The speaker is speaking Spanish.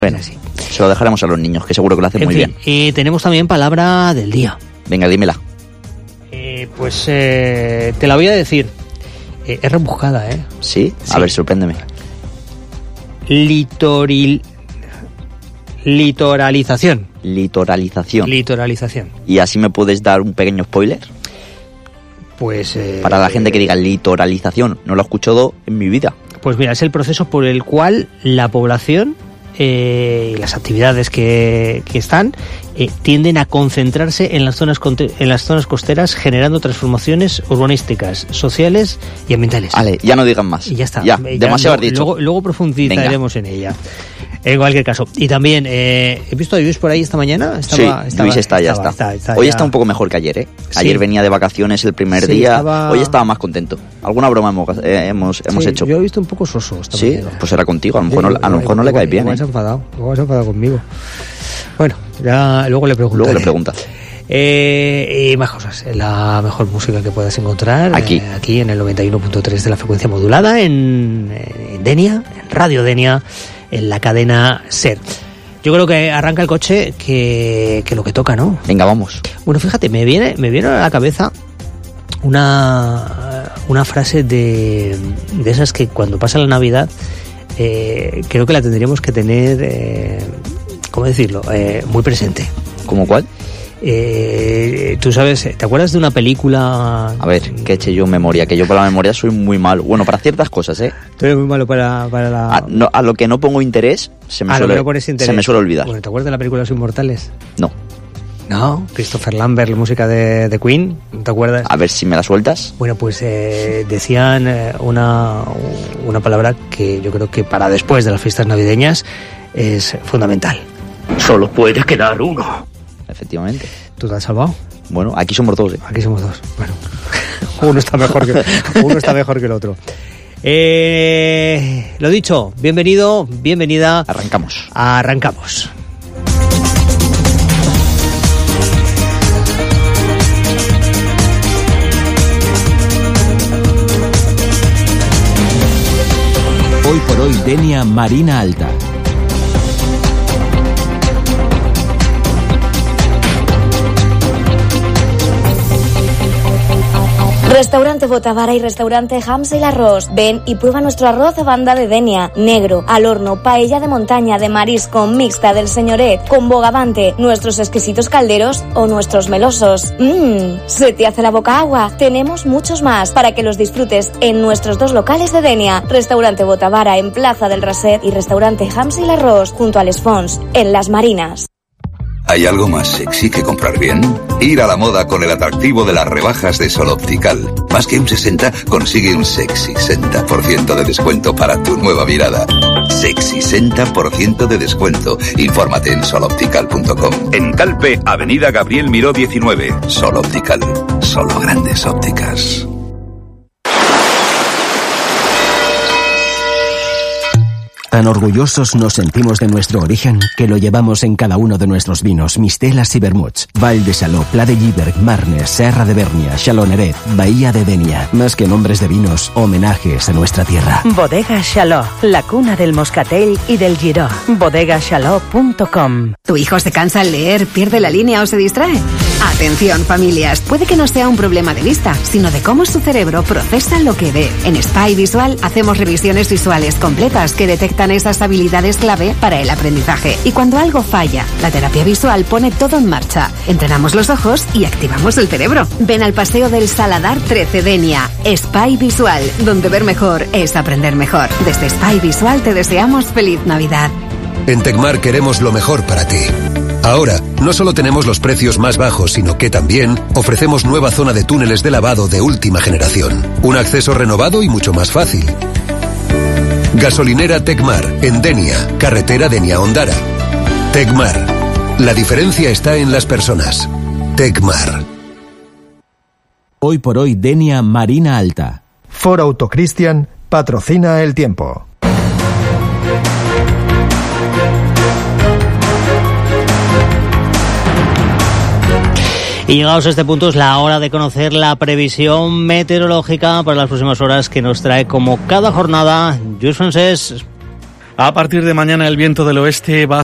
Bueno, sí. Se lo dejaremos a los niños, que seguro que lo hacen muy bien. Tenemos también palabra del día. Venga, dímela. Te la voy a decir. Es rebuscada, ¿eh? ¿Sí? A ver, sorpréndeme. Litoralización. Litoralización. ¿Y así me puedes dar un pequeño spoiler? Pues... para la gente que diga litoralización, no lo he escuchado en mi vida. Pues mira, es el proceso por el cual la población y las actividades que están tienden a concentrarse en las zonas costeras, generando transformaciones urbanísticas, sociales y ambientales. Vale, ya no digan más. Y ya está. Ya, demasiado has dicho. Luego profundizaremos en ella. En cualquier caso. Y también, he visto a Luis por ahí esta mañana. Luis está. Hoy está un poco mejor que ayer, ¿eh? Ayer venía de vacaciones el primer día. Hoy estaba más contento. ¿Alguna broma hemos hecho? Yo he visto un poco soso esta mañana. Pues era contigo. A lo mejor no le caes bien, ¿eh? Se ha enfadado conmigo. Bueno, ya luego le preguntas. Y más cosas. La mejor música que puedas encontrar aquí en el 91.3 de la frecuencia modulada, en Denia, en Radio Denia, en la cadena SER. Yo creo que arranca el coche que lo que toca, ¿no? Venga, vamos. Bueno, fíjate, me viene a la cabeza una frase de esas que cuando pasa la Navidad creo que la tendríamos que tener, ¿cómo decirlo? Muy presente. ¿Cómo cuál? Tú sabes, ¿te acuerdas de una película? A ver, que eche yo memoria, que yo para la memoria soy muy malo. Bueno, para ciertas cosas, ¿eh? Tú eres muy malo para la... A lo que no pongo interés, se me suele olvidar. Bueno, ¿te acuerdas de la película Los Inmortales? No, Christopher Lambert, la música de Queen, ¿no te acuerdas? A ver si me la sueltas. Bueno, pues decían una palabra que yo creo que para después de las fiestas navideñas es fundamental. Solo puede quedar uno. Efectivamente. ¿Tú te has salvado? Bueno, aquí somos dos, ¿eh? Aquí somos dos. Bueno, uno está mejor que el otro. Lo dicho, bienvenida. Arrancamos. Hoy por hoy, Denia Marina Alta. Restaurante Botavara y Restaurante Hams y Arroz. Ven y prueba nuestro arroz a banda de Denia, negro, al horno, paella de montaña, de marisco, mixta del señoret, con bogavante, nuestros exquisitos calderos o nuestros melosos. Se te hace la boca agua. Tenemos muchos más para que los disfrutes en nuestros dos locales de Denia. Restaurante Botavara en Plaza del Raset y Restaurante Hams y Arroz junto al Spons, en Las Marinas. ¿Hay algo más sexy que comprar bien? Ir a la moda con el atractivo de las rebajas de Sol Optical. Más que un 60, consigue un sexy 60% de descuento para tu nueva mirada. Sexy 60% de descuento. Infórmate en soloptical.com. En Calpe, Avenida Gabriel Miró 19. Sol Optical. Solo grandes ópticas. Tan orgullosos nos sentimos de nuestro origen que lo llevamos en cada uno de nuestros vinos, mistelas y vermuts. Val de Xaló, Pla de Lliberg, Marnes, Serra de Bernia, Xaloneret, Bahía de Denia. Más que nombres de vinos, homenajes a nuestra tierra. Bodega Xaló, la cuna del moscatel y del giró. bodegaxaló.com. ¿Tu hijo se cansa al leer, pierde la línea o se distrae? Atención, familias, puede que no sea un problema de vista, sino de cómo su cerebro procesa lo que ve. En Spy Visual hacemos revisiones visuales completas que detectan esas habilidades clave para el aprendizaje. Y cuando algo falla, la terapia visual pone todo en marcha. Entrenamos los ojos y activamos el cerebro. Ven al Paseo del Saladar 13 Denia. Spy Visual, donde ver mejor es aprender mejor. Desde Spy Visual te deseamos feliz Navidad. En Tecmar queremos lo mejor para ti. Ahora, no solo tenemos los precios más bajos, sino que también ofrecemos nueva zona de túneles de lavado de última generación. Un acceso renovado y mucho más fácil. Gasolinera Tecmar, en Denia, carretera Denia-Ondara. Tecmar. La diferencia está en las personas. Tecmar. Hoy por hoy, Denia Marina Alta. Ford Autocristian patrocina el tiempo. Y llegados a este punto es la hora de conocer la previsión meteorológica para las próximas horas que nos trae como cada jornada Lluís Francés. A partir de mañana el viento del oeste va